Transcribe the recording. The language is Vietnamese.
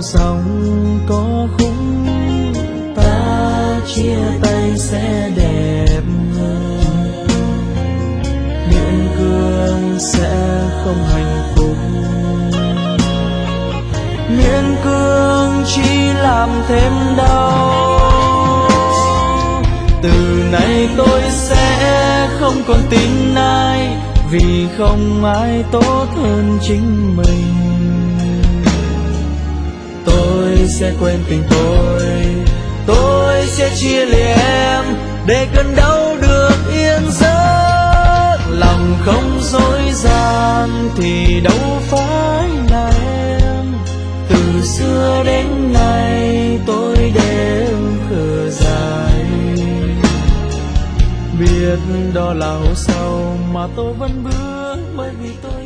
sóng có khúc, ta chia tay sẽ đẹp hơn. Miễn cưỡng sẽ không hạnh phúc, miễn cưỡng chỉ làm thêm đau. Từ nay tôi sẽ không còn tin ai, vì không ai tốt hơn chính mình. Tôi sẽ quên tình tôi sẽ chia lìa em, để cơn đau được yên giấc. Lòng không dối gian thì đâu phải là em. Từ xưa đến nay tôi đều khờ dại, biết đó là hố sâu mà tôi vẫn bước, bởi vì tôi